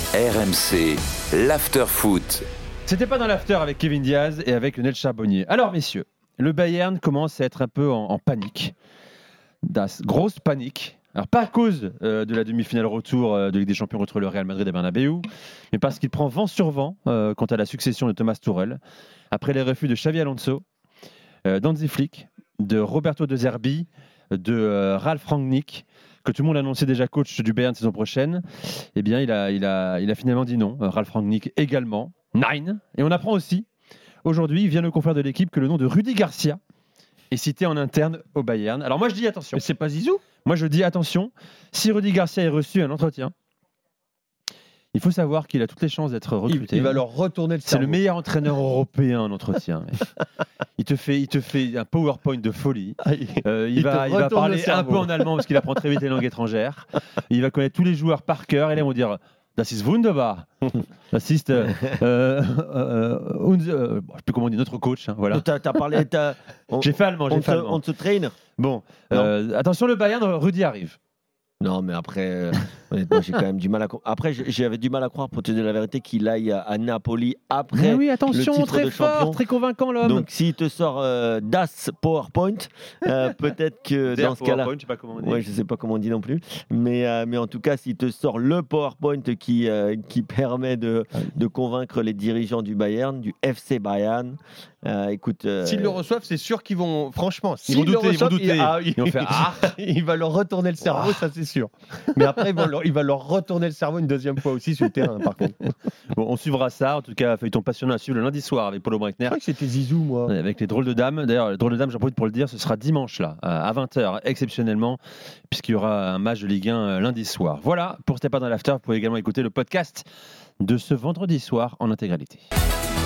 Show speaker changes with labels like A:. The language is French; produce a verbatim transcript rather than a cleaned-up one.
A: R M C, l'after-foot.
B: C'était pas dans l'after avec Kevin Diaz et avec Lionel Charbonnier. Alors messieurs, le Bayern commence à être un peu en, en panique. Das, grosse panique. Alors pas à cause euh, de la demi-finale retour euh, de Ligue des Champions contre le Real Madrid à Bernabéu, mais parce qu'il prend vent sur vent euh, quant à la succession de Thomas Tuchel. Après les refus de Xavi Alonso, euh, d'Hansi Flick, de Roberto De Zerbi, de euh, Ralf Rangnick, que tout le monde annonçait déjà coach du Bayern saison prochaine, eh bien il a, il a, il a finalement dit non. Euh, Ralf Rangnick également. Nine. Et on apprend aussi, aujourd'hui, vient le confrère de l'équipe, que le nom de Rudi Garcia est cité en interne au Bayern. Alors moi je dis attention.
C: Mais c'est pas Zizou ?
B: Moi je dis attention, si Rudi Garcia est reçu à un entretien, il faut savoir qu'il a toutes les chances d'être recruté.
C: Il, il va leur retourner le
B: C'est
C: cerveau.
B: le meilleur entraîneur européen en entretien. Il te fait, il te fait un PowerPoint de folie.
C: Ah, il-
B: Euh, il,
C: il
B: va,
C: te
B: il va
C: retourne
B: parler
C: le
B: un
C: cerveau.
B: peu en allemand parce qu'il apprend très vite les langues étrangères. Il va connaître tous les joueurs par cœur et là ils vont dire Das ist wunderbar. Das ist euh, euh, euh, unser- euh, bon, je sais plus comment on dit notre coach. Hein, voilà.
C: T'as, t'as parlé. T'as, on,
B: J'ai fait allemand. J'ai
C: on,
B: fait
C: te,
B: allemand.
C: on te traîne.
B: Bon, euh, attention le Bayern, Rudi arrive.
C: Non, mais après, euh, honnêtement, j'ai quand même du mal à. co- Après, j'ai- j'avais du mal à croire, pour te dire la vérité, qu'il aille à, à Napoli après.
B: Mais oui,
C: le
B: attention,
C: titre
B: très
C: de
B: fort,
C: champion.
B: très convaincant l'homme.
C: Donc, s'il te sort euh, Das PowerPoint, euh, peut-être que dans ce cas-là.
B: Je sais pas comment on dit.
C: Ouais, je sais pas comment on dit non plus, mais, euh, mais en tout cas, s'il te sort le PowerPoint qui, euh, qui permet de, de convaincre les dirigeants du Bayern, du F C Bayern, euh, écoute. euh,
D: S'ils le reçoivent, c'est sûr qu'ils vont. Franchement,
B: Ils vont
D: s'ils le
B: douter, ils vont
D: reçoivent,
B: douter.
D: il, ah, il-
B: Ils vont faire, ah.
D: il va leur retourner le cerveau, ça c'est sûr. Mais après, il va, leur, il va leur retourner le cerveau une deuxième fois aussi sur le terrain, par contre.
B: Bon, on suivra ça. En tout cas, feuilleton passionnant à suivre le lundi soir avec Paulo
D: Je
B: Breitner.
D: crois que c'était Zizou, moi.
B: Avec les drôles de dames. D'ailleurs, les drôles de dames, j'en profite pour le dire, ce sera dimanche là, à vingt heures, exceptionnellement, puisqu'il y aura un match de Ligue un euh, lundi soir. Voilà, pour C'était pas dans l'after, vous pouvez également écouter le podcast de ce vendredi soir en intégralité.